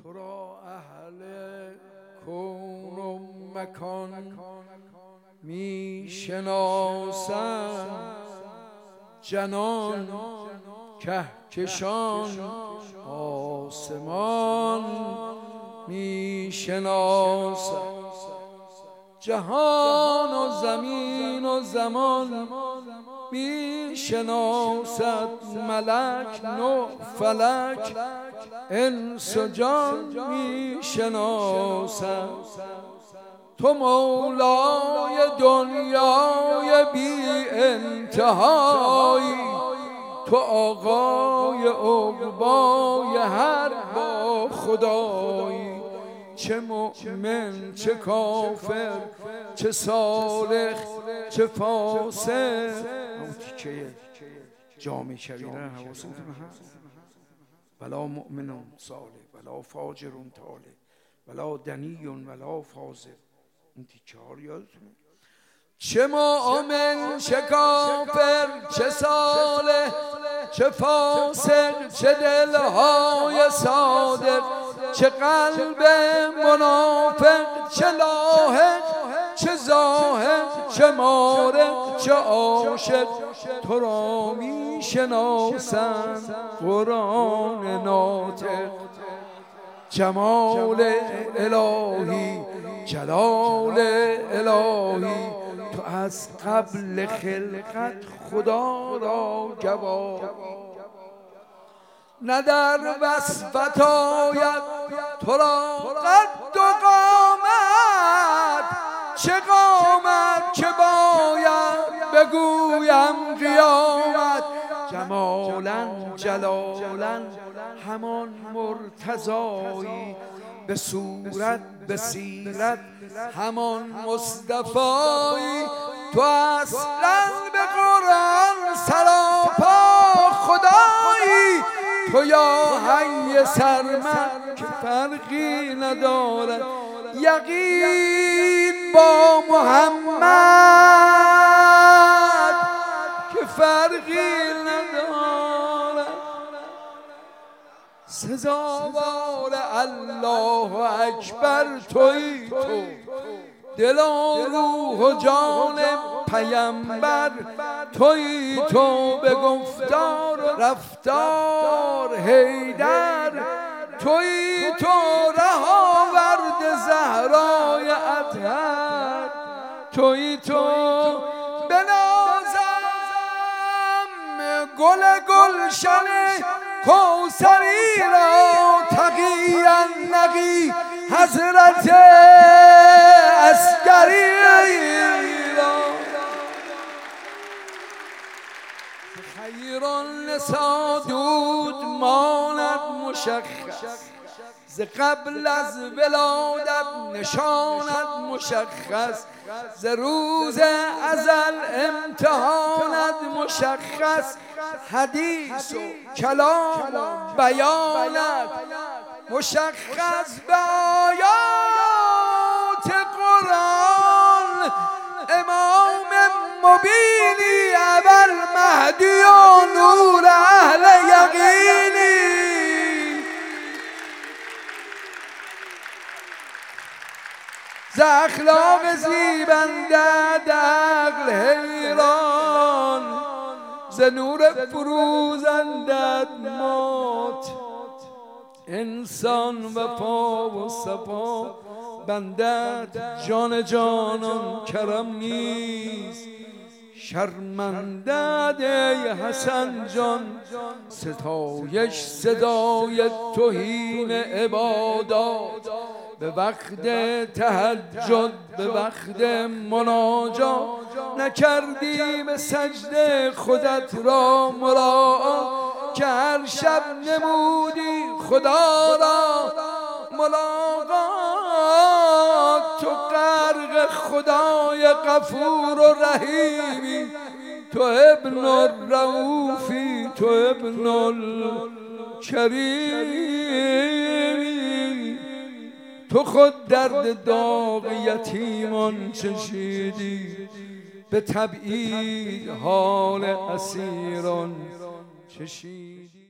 تو را اهل کون و مکان می شناسند، جنان کهکشان آسمان می شناسند. جهان و زمین و زمان می شناسد، ملک نوح فلک انس و جان می شناسد. تو مولای دنیای بی انتهایی، تو آقای عقبای هر با خدایی. چه مؤمن چه کافر، چه صالح چه فاسق. اون تیکه جامع کبیره حواستون هست. ولا مؤمن صالح ولا فاجر طالح ولا دنی ولا فاضل. این تیکه ها رو یادتونه؟ چه مؤمن چه کافر چه صالح چه فاسق، چه دلهای صادق چه قلب منافق، چه لاحق چه زاهد چه مارق چه عاشق. تو را می شناسند قرآن ناطق. جمال الهی جلال الهی، تو از قبل خلقت خدا را گواهی. نه در وصفت آید تو را قد و قامت، چه قامت که باید بگویم قیامت. جمالا جلالا همان مرتضایی، به صورت به سیرت همان مصطفایی. تو اصلا به قرآن سراپا خدایی. تو یا حی سرمد که فرقی ندارد، یقین با محمد که فرقی ندارد. سزاوار الله اکبر تویی تو، دل و روح و جان پیمبر تویی تو. به گفتار و رفتار حیدر تویی تو. رهاورد زهرای اطهر تویی تو. بنازم گل گلشن کوثری را، تقی‌اً نقی حضرت عسکری را. خیر النساء دود ماند مشخص، ز قبل از ولادت نشانت مشخص. ز روز ازل امتحانت مشخص، حدیث و کلام و بیانت مشخص. به آیات قرآن امام مبینی، ابوالمهدی و نور اهل یقینی. ز اخلاق زیبنده عقل حیران، ز نور فروزندت مات انسان. وفا و صفا بندت جان جانان کرم نیست. شرمندت ای حسن جان، ستایش صدای توهین عبادات. به وقت تهجد به وقت مناجات، نکردی به سجده خودت را مراعات. که هر شب نمودی خدا را ملاقات. تو غرق خدای غفور و رحیمی، تو ابن الرؤوفی تو ابن الکریم. تو خود درد داغ یتیمان چشیدی، به تبعید حال اسیران چشیدی.